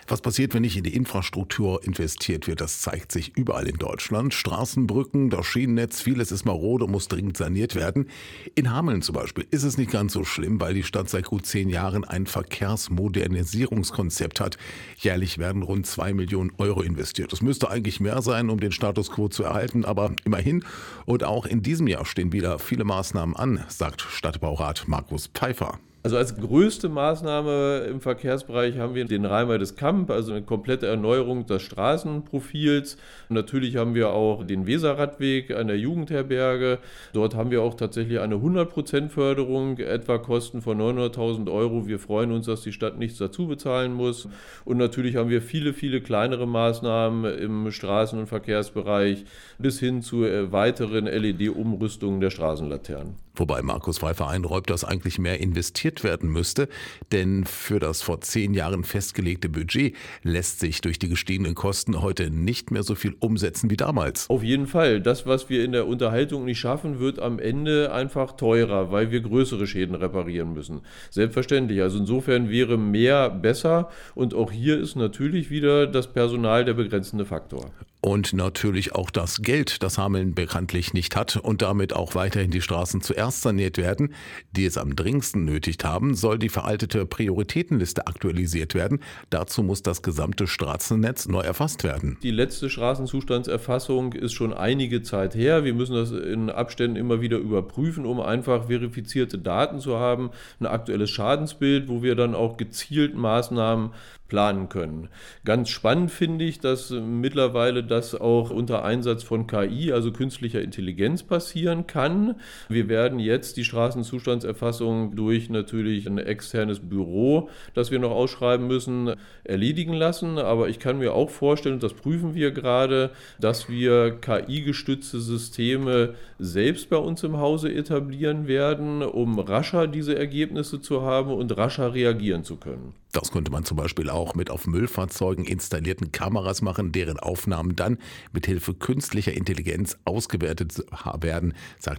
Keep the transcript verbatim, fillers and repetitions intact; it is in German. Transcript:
Was passiert, wenn nicht in die Infrastruktur investiert wird? Das zeigt sich überall in Deutschland. Straßen, Brücken, das Schienennetz, vieles ist marode und muss dringend saniert werden. In Hameln zum Beispiel ist es nicht ganz so schlimm, weil die Stadt seit gut zehn Jahren ein Verkehrsmodernisierungskonzept hat. Jährlich werden rund zwei Millionen Euro investiert. Das müsste eigentlich mehr sein, um den Status quo zu erhalten, aber immerhin. Und auch in diesem Jahr stehen wieder viele Maßnahmen an, sagt Stadtbaurat Markus Pfeiffer. Also als größte Maßnahme im Verkehrsbereich haben wir den Rhein-Main-Kamp, also eine komplette Erneuerung des Straßenprofils. Und natürlich haben wir auch den Weserradweg an der Jugendherberge. Dort haben wir auch tatsächlich eine hundert Prozent Förderung, etwa Kosten von neunhunderttausend Euro. Wir freuen uns, dass die Stadt nichts dazu bezahlen muss. Und natürlich haben wir viele, viele kleinere Maßnahmen im Straßen- und Verkehrsbereich bis hin zu weiteren L E D-Umrüstungen der Straßenlaternen. Wobei Markus Pfeiffer einräumt, dass eigentlich mehr investiert werden müsste, denn für das vor zehn Jahren festgelegte Budget lässt sich durch die gestiegenen Kosten heute nicht mehr so viel umsetzen wie damals. Auf jeden Fall. Das, was wir in der Unterhaltung nicht schaffen, wird am Ende einfach teurer, weil wir größere Schäden reparieren müssen. Selbstverständlich. Also insofern wäre mehr besser. Und auch hier ist natürlich wieder das Personal der begrenzende Faktor. Und natürlich auch das Geld, das Hameln bekanntlich nicht hat und damit auch weiterhin die Straßen zuerst saniert werden, die es am dringendsten nötig haben, soll die veraltete Prioritätenliste aktualisiert werden. Dazu muss das gesamte Straßennetz neu erfasst werden. Die letzte Straßenzustandserfassung ist schon einige Zeit her. Wir müssen das in Abständen immer wieder überprüfen, um einfach verifizierte Daten zu haben, ein aktuelles Schadensbild, wo wir dann auch gezielt Maßnahmen planen können. Ganz spannend finde ich, dass mittlerweile das auch unter Einsatz von K I, also künstlicher Intelligenz, passieren kann. Wir werden jetzt die Straßenzustandserfassung durch natürlich ein externes Büro, das wir noch ausschreiben müssen, erledigen lassen. Aber ich kann mir auch vorstellen, und das prüfen wir gerade, dass wir K I-gestützte Systeme selbst bei uns im Hause etablieren werden, um rascher diese Ergebnisse zu haben und rascher reagieren zu können. Das könnte man zum Beispiel auch mit auf Müllfahrzeugen installierten Kameras machen, deren Aufnahmen dann mit Hilfe künstlicher Intelligenz ausgewertet werden, sagt